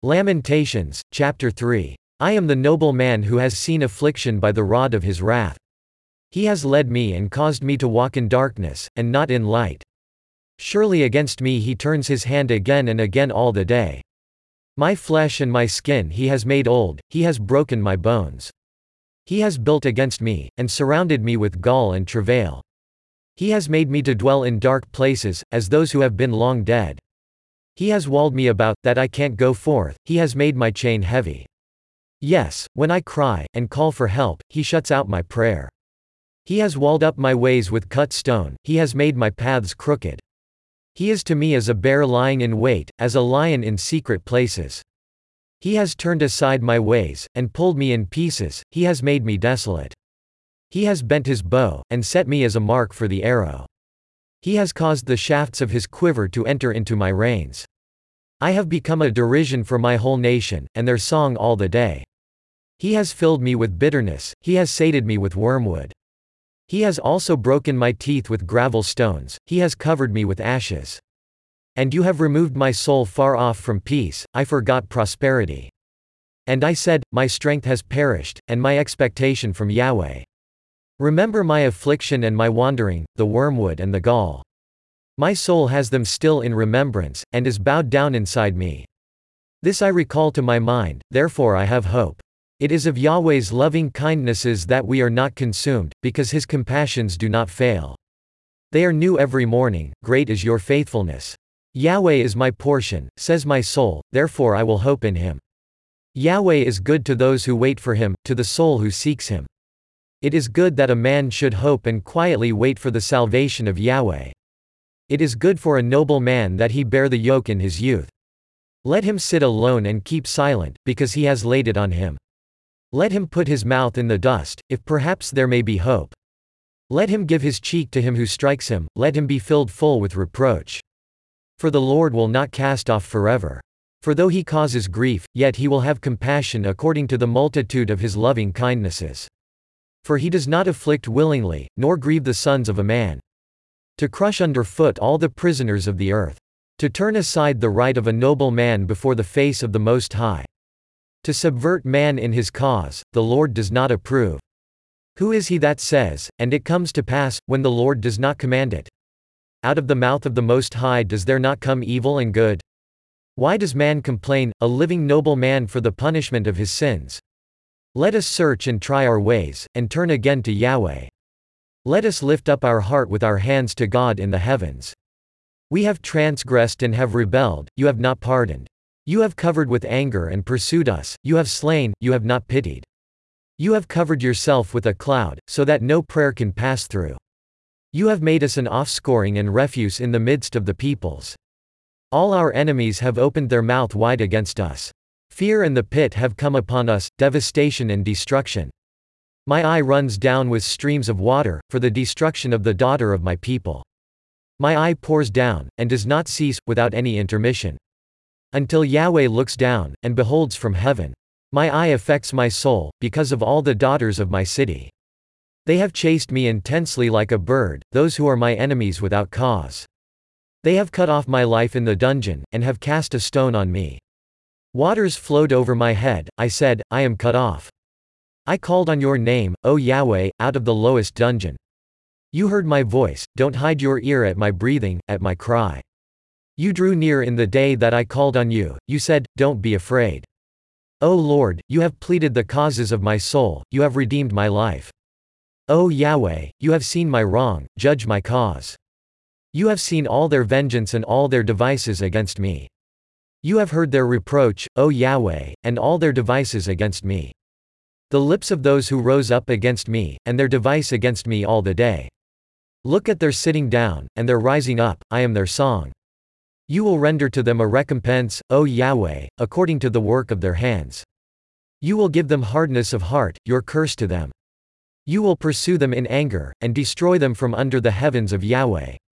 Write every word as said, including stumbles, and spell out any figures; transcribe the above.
Lamentations, chapter three. I am the noble man who has seen affliction by the rod of his wrath. He has led me and caused me to walk in darkness, and not in light. Surely against me he turns his hand again and again all the day. My flesh and my skin he has made old, he has broken my bones. He has built against me, and surrounded me with gall and travail. He has made me to dwell in dark places, as those who have been long dead. He has walled me about, that I can't go forth, he has made my chain heavy. Yes, when I cry, and call for help, he shuts out my prayer. He has walled up my ways with cut stone, he has made my paths crooked. He is to me as a bear lying in wait, as a lion in secret places. He has turned aside my ways, and pulled me in pieces, he has made me desolate. He has bent his bow, and set me as a mark for the arrow. He has caused the shafts of his quiver to enter into my reins. I have become a derision for my whole nation, and their song all the day. He has filled me with bitterness, he has sated me with wormwood. He has also broken my teeth with gravel stones, he has covered me with ashes. And you have removed my soul far off from peace, I forgot prosperity. And I said, my strength has perished, and my expectation from Yahweh. Remember my affliction and my wandering, the wormwood and the gall. My soul has them still in remembrance, and is bowed down inside me. This I recall to my mind, therefore I have hope. It is of Yahweh's loving kindnesses that we are not consumed, because his compassions do not fail. They are new every morning, great is your faithfulness. Yahweh is my portion, says my soul, therefore I will hope in him. Yahweh is good to those who wait for him, to the soul who seeks him. It is good that a man should hope and quietly wait for the salvation of Yahweh. It is good for a noble man that he bear the yoke in his youth. Let him sit alone and keep silent, because he has laid it on him. Let him put his mouth in the dust, if perhaps there may be hope. Let him give his cheek to him who strikes him, let him be filled full with reproach. For the Lord will not cast off forever. For though he causes grief, yet he will have compassion according to the multitude of his loving kindnesses. For he does not afflict willingly, nor grieve the sons of a man. To crush under foot all the prisoners of the earth. To turn aside the right of a noble man before the face of the Most High. To subvert man in his cause, the Lord does not approve. Who is he that says, and it comes to pass, when the Lord does not command it? Out of the mouth of the Most High does there not come evil and good? Why does man complain, a living noble man for the punishment of his sins? Let us search and try our ways, and turn again to Yahweh. Let us lift up our heart with our hands to God in the heavens. We have transgressed and have rebelled, you have not pardoned. You have covered with anger and pursued us, you have slain, you have not pitied. You have covered yourself with a cloud, so that no prayer can pass through. You have made us an offscoring and refuse in the midst of the peoples. All our enemies have opened their mouth wide against us. Fear and the pit have come upon us, devastation and destruction. My eye runs down with streams of water, for the destruction of the daughter of my people. My eye pours down, and does not cease, without any intermission. Until Yahweh looks down, and beholds from heaven. My eye affects my soul, because of all the daughters of my city. They have chased me intensely like a bird, those who are my enemies without cause. They have cut off my life in the dungeon, and have cast a stone on me. Waters flowed over my head, I said, I am cut off. I called on your name, O Yahweh, out of the lowest dungeon. You heard my voice, don't hide your ear at my breathing, at my cry. You drew near in the day that I called on you, you said, don't be afraid. O Lord, you have pleaded the causes of my soul, you have redeemed my life. O Yahweh, you have seen my wrong, judge my cause. You have seen all their vengeance and all their devices against me. You have heard their reproach, O Yahweh, and all their devices against me. The lips of those who rose up against me, and their device against me all the day. Look at their sitting down, and their rising up, I am their song. You will render to them a recompense, O Yahweh, according to the work of their hands. You will give them hardness of heart, your curse to them. You will pursue them in anger, and destroy them from under the heavens of Yahweh.